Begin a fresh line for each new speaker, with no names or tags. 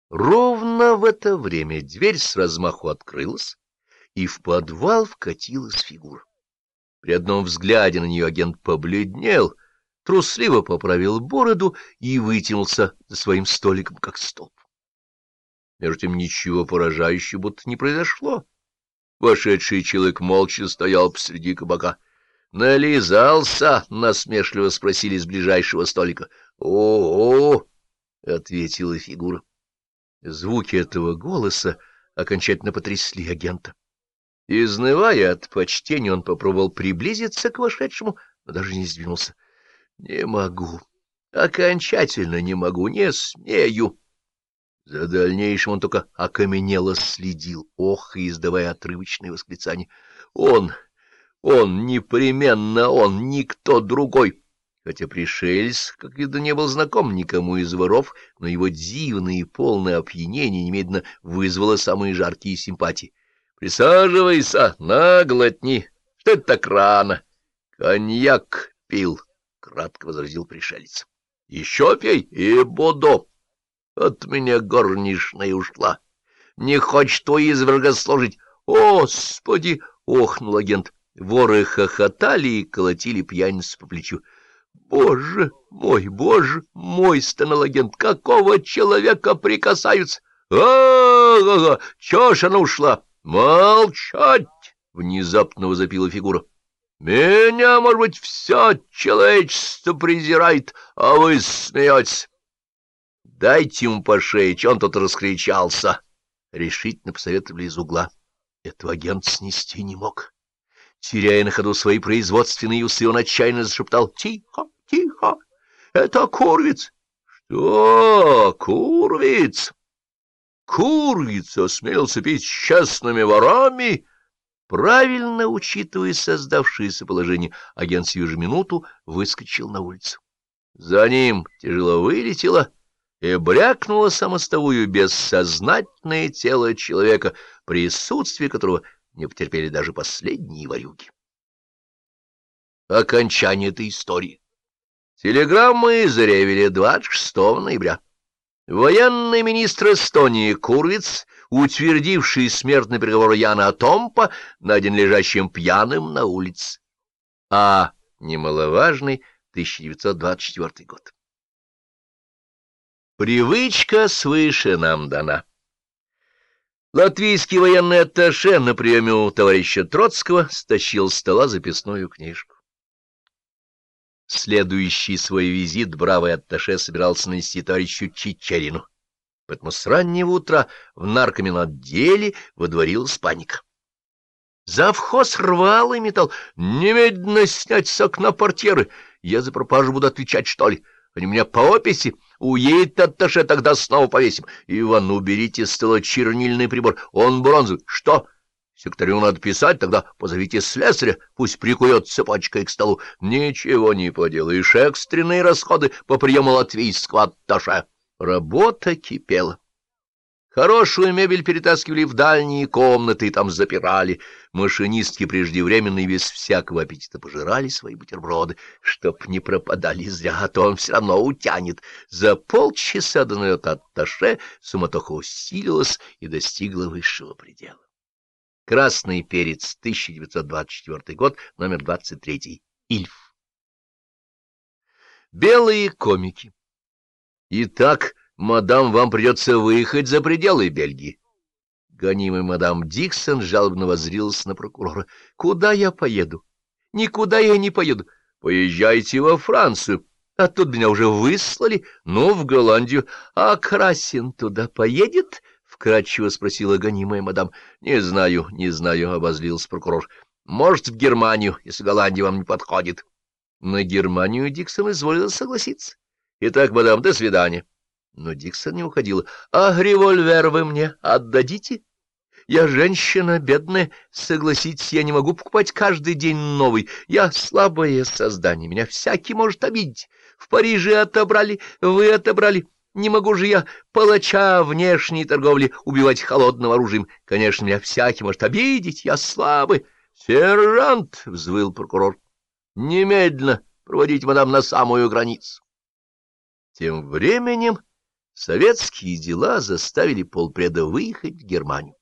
Ровно в это время дверь с размаху открылась, и в подвал вкатилась фигура. При одном взгляде на нее агент побледнел, трусливо поправил бороду и вытянулся за своим столиком, как столб. Между тем ничего поражающего будто не произошло. Вошедший человек молча стоял посреди кабака. «Нализался?» — насмешливо спросили с ближайшего столика. «О-о!» — ответила фигура. Звуки этого голоса окончательно потрясли агента. Изнывая от почтения, он попробовал приблизиться к вошедшему, но даже не сдвинулся. — Не могу, окончательно не могу, не смею. За дальнейшим он только окаменело следил, и издавая отрывочные восклицания. Он, непременно он, никто другой. Хотя пришелец, как видно, не был знаком никому из воров, но его дивное и полное опьянение немедленно вызвало самые жаркие симпатии. — Присаживайся, наглотни. Что это так рано? — Коньяк пил, — кратко возразил пришелец. — Еще пей и буду. От меня горничная ушла. Не хочет твой изверга служить. — Господи! — охнул агент. Воры хохотали и колотили пьяницу по плечу. — Боже мой, — стонал агент, — какого человека прикасаются? А-а-а! Чё ж она ушла? Молчать! — внезапно возопила фигура. — Меня, может быть, все человечество презирает, а вы смеетесь. — Дайте ему по шее, че он тут раскричался? — решительно посоветовали из угла. Этого агент снести не мог. Теряя на ходу свои производственные усы, он отчаянно зашептал: — Тихо, тихо, это Курвиц. — Что, Курвиц? Курвиц осмелился пить с честными ворами? Правильно учитывая создавшееся положение, агент сию же минуту выскочил на улицу. За ним тяжело вылетело и брякнуло самостовую бессознательное тело человека, присутствие которого не потерпели даже последние ворюги. Окончание этой истории. Телеграммы заревели 26 ноября. Военный министр Эстонии Курвиц, утвердивший смертный приговор Яна Томпа, найден лежащим пьяным на улице. А немаловажный 1924 год. Привычка свыше нам дана. Латвийский военный атташе на приеме у товарища Троцкого стащил с стола записную книжку. Следующий свой визит бравый атташе собирался нанести товарищу Чичерину. Поэтому с раннего утра в наркоминотделе водворилась паника. Завхоз рвал и метал. Немедленно снять с окна портьеры. Я за пропажу буду отвечать, что ли? Они у меня по описи. Уедет атташе, тогда снова повесим. Иван, уберите с стола чернильный прибор. Он бронзовый. Что? Секретарю надо писать, тогда позовите слесаря, пусть прикует цепочкой к столу. Ничего не поделаешь, экстренные расходы по приему латвийского атташе. Работа кипела. Хорошую мебель перетаскивали в дальние комнаты и там запирали. Машинистки преждевременно и без всякого аппетита пожирали свои бутерброды, чтоб не пропадали зря, а то он все равно утянет. За полчаса до налета атташе суматоха усилилась и достигла высшего предела. Красный перец, 1924 год, номер 23, Ильф. Белые комики. Итак, мадам, вам придется выехать за пределы Бельгии. Гонимый мадам Диксон жалобно воззрилась на прокурора. Куда я поеду? Никуда я не поеду. Поезжайте во Францию. А тут меня уже выслали. Ну, в Голландию. А Красин туда поедет? — вкратчиво спросила гонимая мадам. — Не знаю, — обозлился прокурор. — Может, в Германию, если Голландия вам не подходит. На Германию Диксон изволила согласиться. — Итак, мадам, до свидания. Но Диксон не уходила. — А револьвер вы мне отдадите? Я женщина бедная, согласитесь, я не могу покупать каждый день новый. Я слабое создание, меня всякий может обидеть. В Париже отобрали, вы отобрали. Не могу же я палача внешней торговли убивать холодным оружием. Конечно, меня всякий может обидеть, я слабый. — Сержант! — взвыл прокурор. — Немедленно проводить мадам на самую границу. Тем временем Советские дела заставили полпреда выехать в Германию.